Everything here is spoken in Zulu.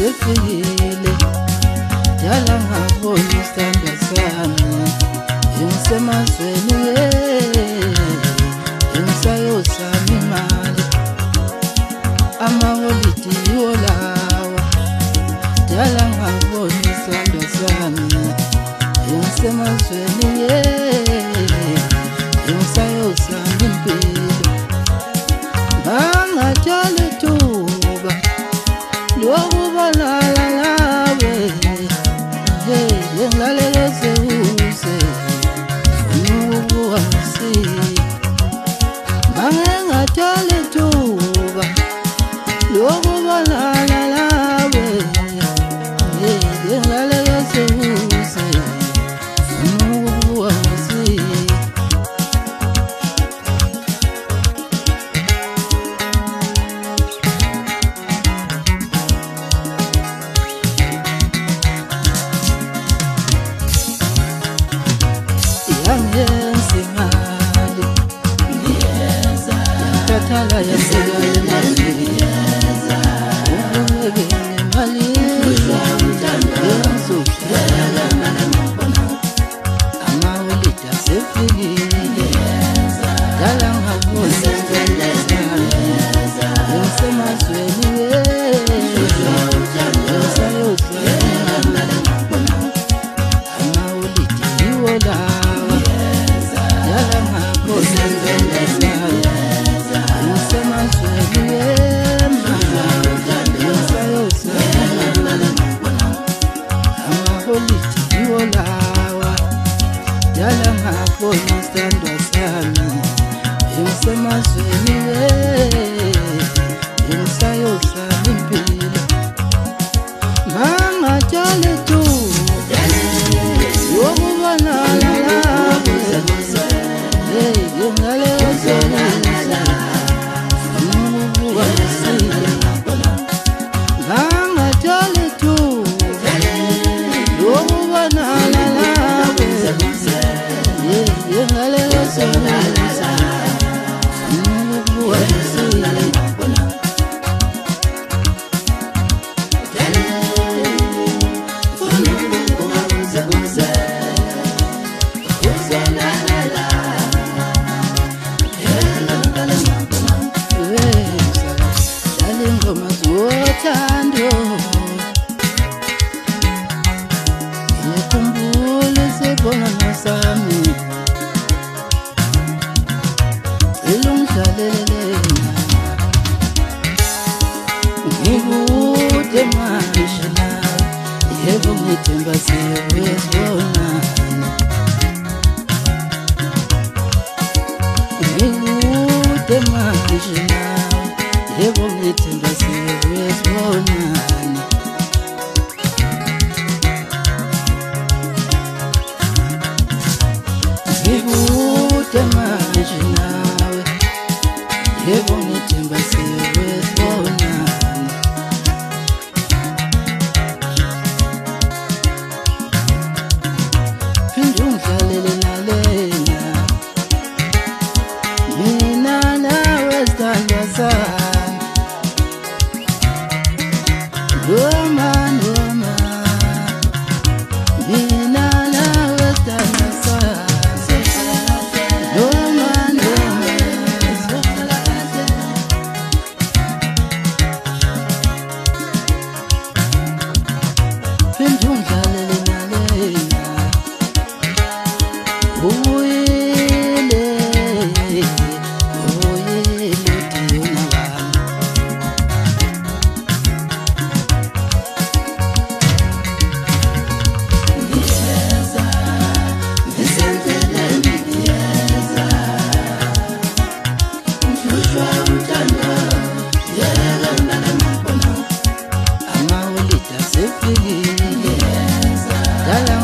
sefikile dala ngabona isandla sami ngisemazweni ngisayosama imali amaholidi yiwo lawa dala ngabona isandla sami ngisemazweni ngisayosama impilo bangatshali ithuba lokubalala lawe lengalekeze uze unukuwasi bangatshali ithuba lokubalala lawe lengalekeze uze unukuwasi yangenza imali yakathala yasekalemazi ubekene imali amaholidi asefikile dala ngabona ngisemazweni amaholidi yiwo lawa dala ngabona ngisemazweni amaholidi yiwo lawa dala ngabona isandla sami ngisemazweni ngisayosama impilo bangatshali ithuba lokubalala lawe lengalekeze unukuwasi bangatshali ithuba lokubalala lawe lengalekeze unukuwasi ingoma zothando ngikhumbule sebona sami elungidlalele ngikude manje nawe yebo ngithemba siyobona ngikude manje nawe yebo ngithemba siyobona ngikude manje nawe yebo ngithemba siyobona phinde ungidlalele nalena mina nawe sithandwa sami noma mina nawe sithandwa sami noma phinde ungidlalele nalena uyile diyona bami amaholidi asefikile dala